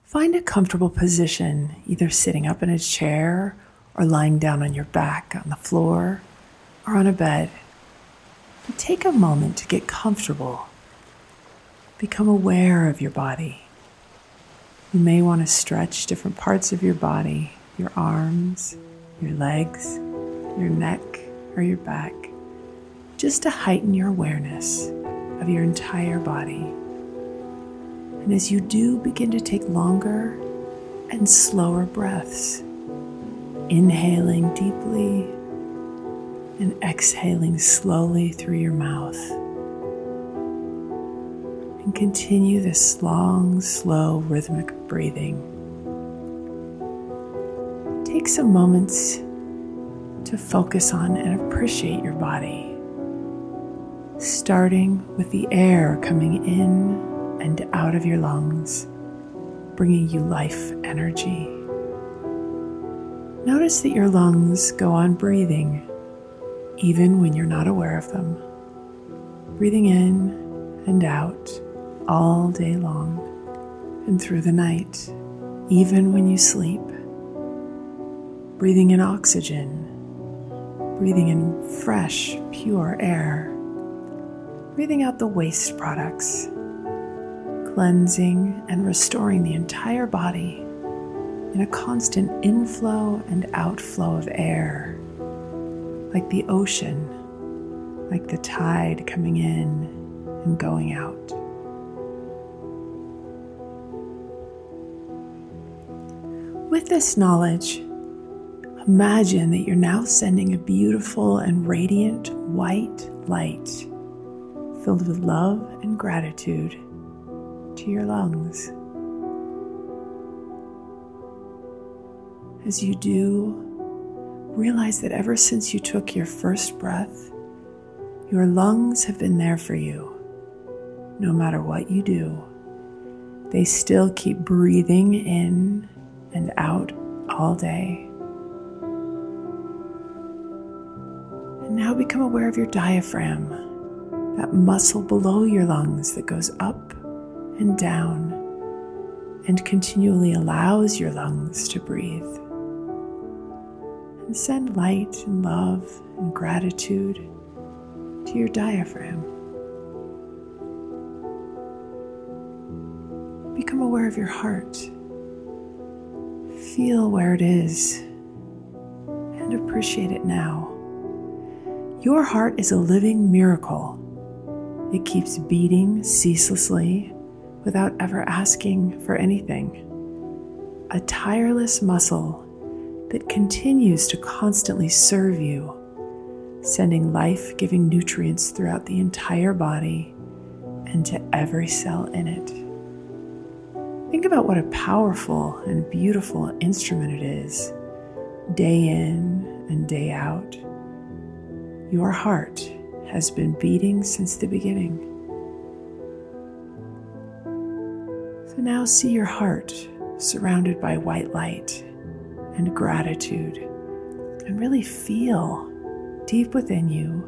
Find a comfortable position, either sitting up in a chair or lying down on your back on the floor or on a bed. But take a moment to get comfortable. Become aware of your body. You may want to stretch different parts of your body, your arms, your legs, your neck, or your back, just to heighten your awareness of your entire body. And as you do, begin to take longer and slower breaths, inhaling deeply and exhaling slowly through your mouth. And continue this long, slow, rhythmic breathing. Take some moments to focus on and appreciate your body, starting with the air coming in and out of your lungs, bringing you life energy. Notice that your lungs go on breathing, even when you're not aware of them. Breathing in and out all day long and through the night, even when you sleep. Breathing in oxygen, breathing in fresh, pure air. Breathing out the waste products, cleansing and restoring the entire body in a constant inflow and outflow of air, like the ocean, like the tide coming in and going out. With this knowledge, imagine that you're now sending a beautiful and radiant white light filled with love and gratitude to your lungs. As you do, realize that ever since you took your first breath, your lungs have been there for you. No matter what you do, they still keep breathing in and out all day. And now become aware of your diaphragm, that muscle below your lungs that goes up and down and continually allows your lungs to breathe. And send light and love and gratitude to your diaphragm. Become aware of your heart. Feel where it is and appreciate it now. Your heart is a living miracle. It keeps beating ceaselessly without ever asking for anything. A tireless muscle that continues to constantly serve you, sending life-giving nutrients throughout the entire body and to every cell in it. Think about what a powerful and beautiful instrument it is, day in and day out. Your heart has been beating since the beginning. So now see your heart surrounded by white light and gratitude, and really feel deep within you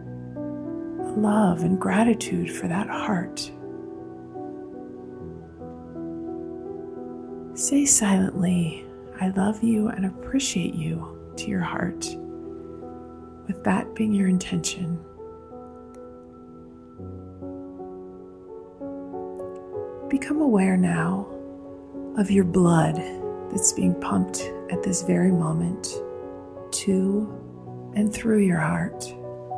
love and gratitude for that heart. Say silently, "I love you and appreciate you," to your heart, with that being your intention. Become aware now of your blood that's being pumped at this very moment to and through your heart.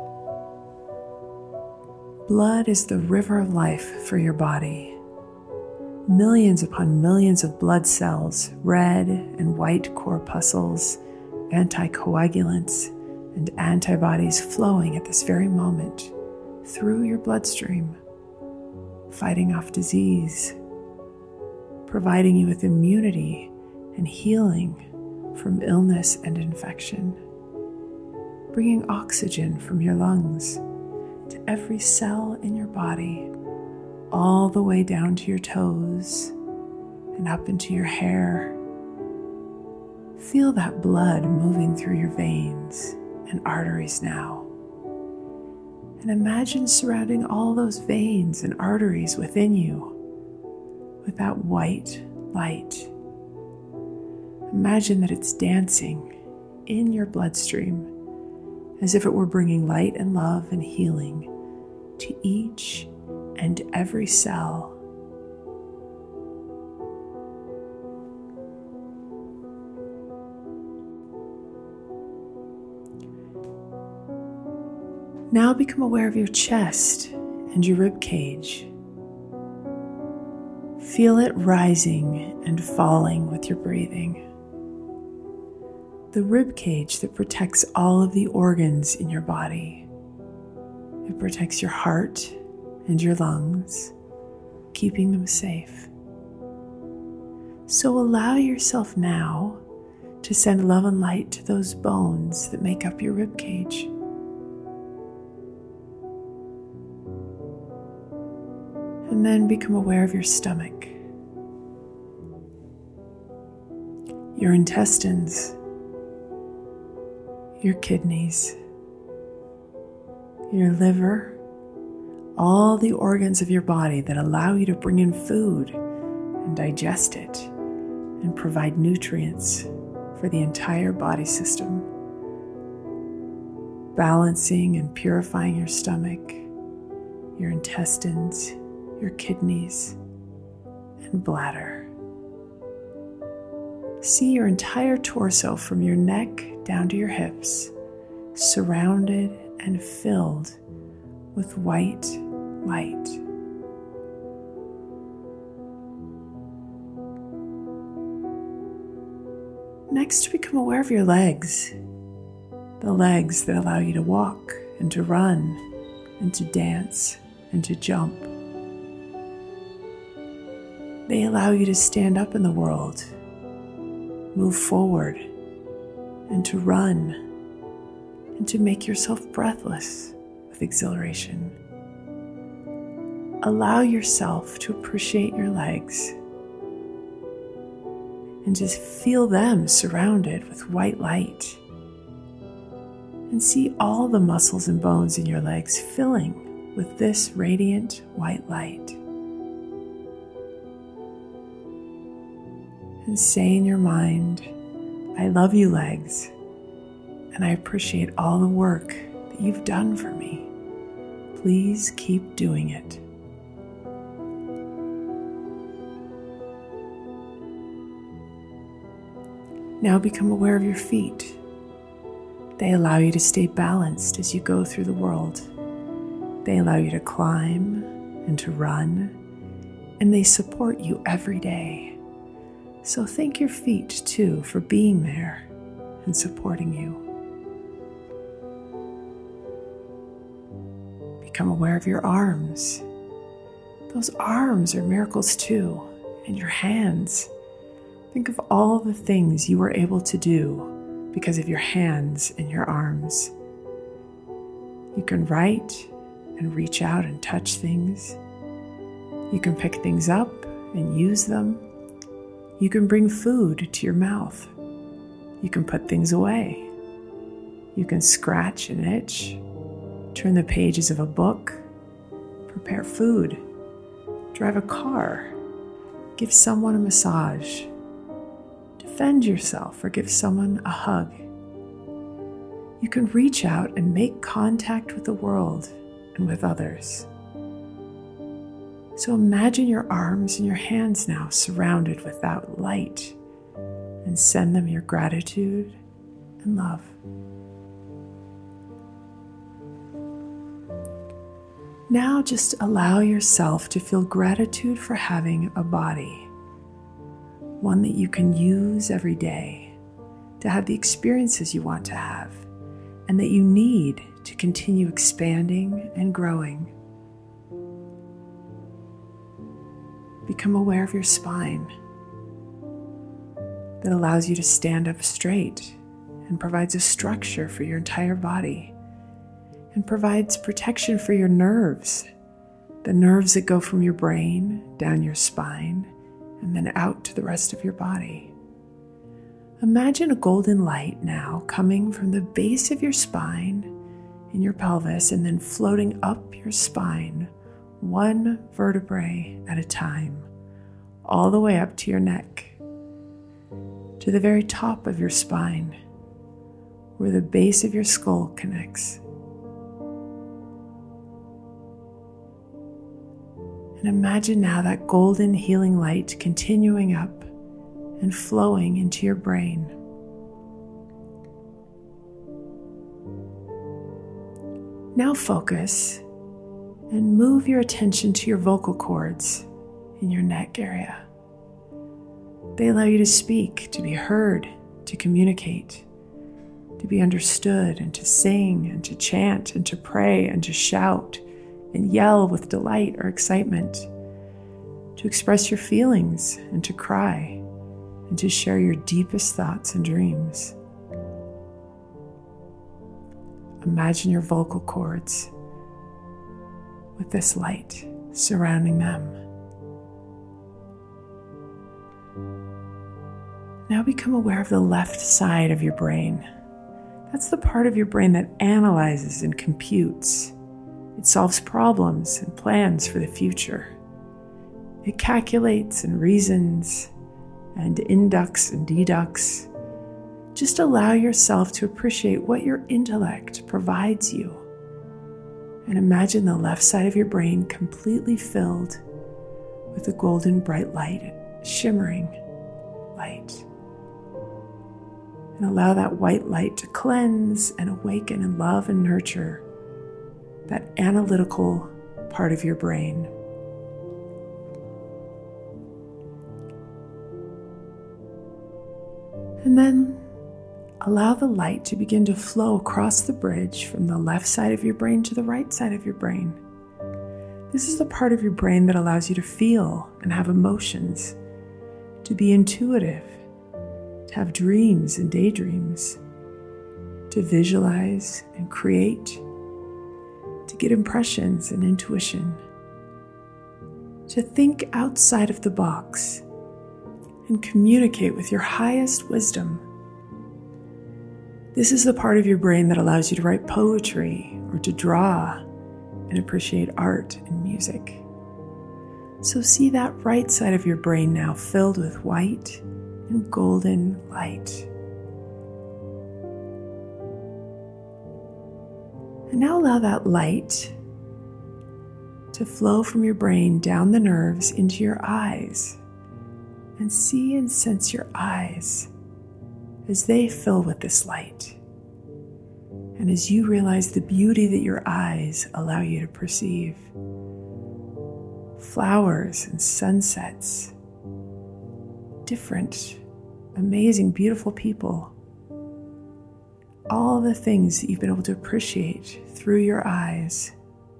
Blood is the river of life for your body. Millions upon millions of blood cells, red and white corpuscles, anticoagulants, and antibodies flowing at this very moment through your bloodstream, fighting off disease, providing you with immunity and healing from illness and infection, bringing oxygen from your lungs to every cell in your body, all the way down to your toes and up into your hair. Feel that blood moving through your veins and arteries now. And imagine surrounding all those veins and arteries within you with that white, light. Imagine that it's dancing in your bloodstream as if it were bringing light and love and healing to each and every cell. Now become aware of your chest and your rib cage. Feel it rising and falling with your breathing. The rib cage that protects all of the organs in your body. It protects your heart and your lungs, keeping them safe. So allow yourself now to send love and light to those bones that make up your rib cage. And then become aware of your stomach, your intestines, your kidneys, your liver, all the organs of your body that allow you to bring in food and digest it and provide nutrients for the entire body system. Balancing and purifying your stomach, your intestines, your kidneys, and bladder. See your entire torso from your neck down to your hips, surrounded and filled with white light. Next, become aware of your legs, the legs that allow you to walk and to run and to dance and to jump. They allow you to stand up in the world, move forward, and to run, and to make yourself breathless with exhilaration. Allow yourself to appreciate your legs and just feel them surrounded with white light. And see all the muscles and bones in your legs filling with this radiant white light. And say in your mind, I love you, legs, and I appreciate all the work that you've done for me. Please keep doing it. Now become aware of your feet. They allow you to stay balanced as you go through the world. They allow you to climb and to run, and they support you every day. So thank your feet, too, for being there and supporting you. Become aware of your arms. Those arms are miracles, too, and your hands. Think of all the things you were able to do because of your hands and your arms. You can write and reach out and touch things. You can pick things up and use them. You can bring food to your mouth. You can put things away. You can scratch and itch, turn the pages of a book, prepare food, drive a car, give someone a massage, defend yourself or give someone a hug. You can reach out and make contact with the world and with others. So imagine your arms and your hands now surrounded with that light and send them your gratitude and love. Now just allow yourself to feel gratitude for having a body, one that you can use every day to have the experiences you want to have and that you need to continue expanding and growing. Become aware of your spine that allows you to stand up straight and provides a structure for your entire body and provides protection for your nerves, the nerves that go from your brain down your spine and then out to the rest of your body. Imagine a golden light now coming from the base of your spine in your pelvis and then floating up your spine, one vertebrae at a time, all the way up to your neck, to the very top of your spine, where the base of your skull connects. And imagine now that golden healing light continuing up and flowing into your brain. Now focus and move your attention to your vocal cords in your neck area. They allow you to speak, to be heard, to communicate, to be understood, and to sing, and to chant, and to pray, and to shout, and yell with delight or excitement, to express your feelings, and to cry, and to share your deepest thoughts and dreams. Imagine your vocal cords with this light surrounding them. Now become aware of the left side of your brain. That's the part of your brain that analyzes and computes. It solves problems and plans for the future. It calculates and reasons and inducts and deducts. Just allow yourself to appreciate what your intellect provides you. And imagine the left side of your brain completely filled with a golden bright light, shimmering light. And allow that white light to cleanse and awaken and love and nurture that analytical part of your brain. And then allow the light to begin to flow across the bridge from the left side of your brain to the right side of your brain. This is the part of your brain that allows you to feel and have emotions, to be intuitive, to have dreams and daydreams, to visualize and create, to get impressions and intuition, to think outside of the box and communicate with your highest wisdom. This is the part of your brain that allows you to write poetry or to draw and appreciate art and music. So see that right side of your brain now filled with white and golden light. And now allow that light to flow from your brain down the nerves into your eyes, and see and sense your eyes as they fill with this light, and as you realize the beauty that your eyes allow you to perceive. Flowers and sunsets, different, amazing, beautiful people, all the things that you've been able to appreciate through your eyes.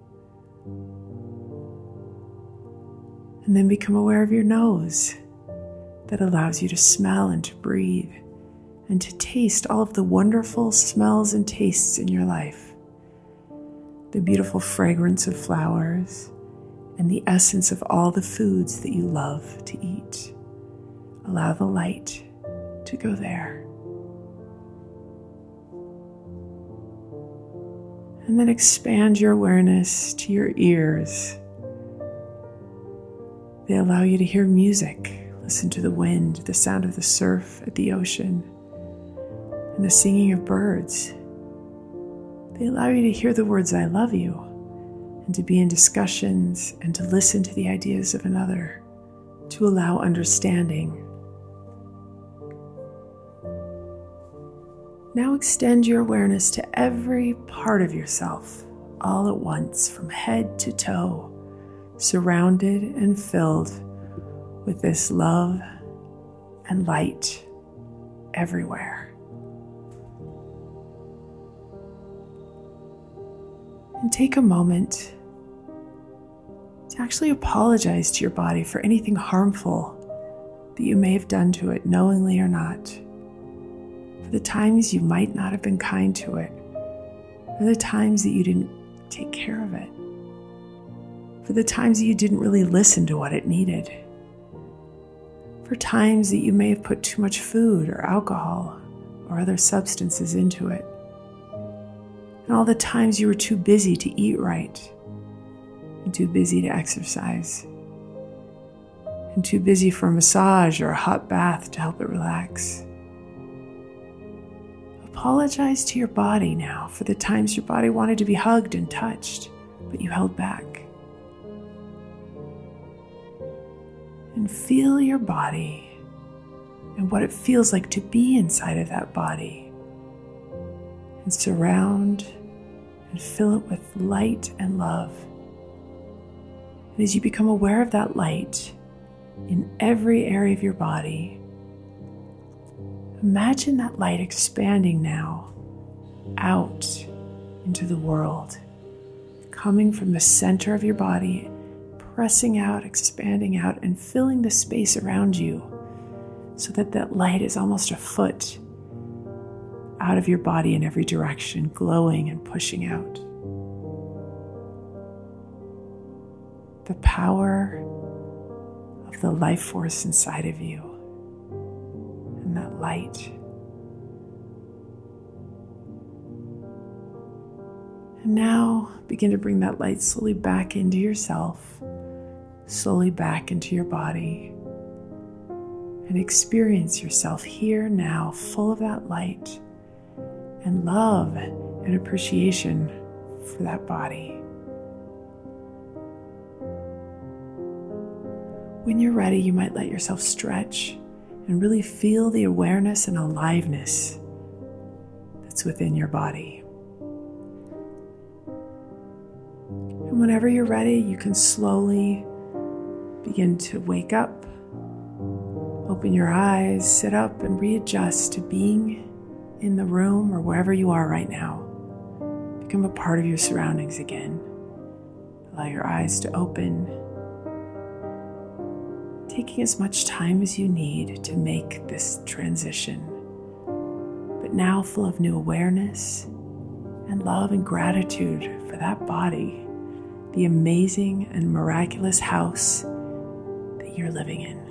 And then become aware of your nose that allows you to smell and to breathe and to taste all of the wonderful smells and tastes in your life. The beautiful fragrance of flowers and the essence of all the foods that you love to eat. Allow the light to go there. And then expand your awareness to your ears. They allow you to hear music, listen to the wind, the sound of the surf at the ocean, and the singing of birds. They allow you to hear the words, "I love you," and to be in discussions and to listen to the ideas of another, to allow understanding. Now extend your awareness to every part of yourself, all at once, from head to toe, surrounded and filled with this love and light everywhere. And take a moment to actually apologize to your body for anything harmful that you may have done to it, knowingly or not. For the times you might not have been kind to it, for the times that you didn't take care of it, for the times that you didn't really listen to what it needed, for times that you may have put too much food or alcohol or other substances into it, and all the times you were too busy to eat right and too busy to exercise, and too busy for a massage or a hot bath to help it relax. Apologize to your body now for the times your body wanted to be hugged and touched, but you held back. And feel your body and what it feels like to be inside of that body. And surround and fill it with light and love. And as you become aware of that light in every area of your body, imagine that light expanding now out into the world, coming from the center of your body, pressing out, expanding out, and filling the space around you so that that light is almost a foot out of your body in every direction, glowing and pushing out. The power of the life force inside of you and that light. And now begin to bring that light slowly back into yourself, slowly back into your body, and experience yourself here now, full of that light and love and appreciation for that body. When you're ready, you might let yourself stretch and really feel the awareness and aliveness that's within your body. And whenever you're ready, you can slowly begin to wake up, open your eyes, sit up, and readjust to being in the room or wherever you are right now. Become a part of your surroundings again. Allow your eyes to open, taking as much time as you need to make this transition, but now full of new awareness and love and gratitude for that body, the amazing and miraculous house that you're living in.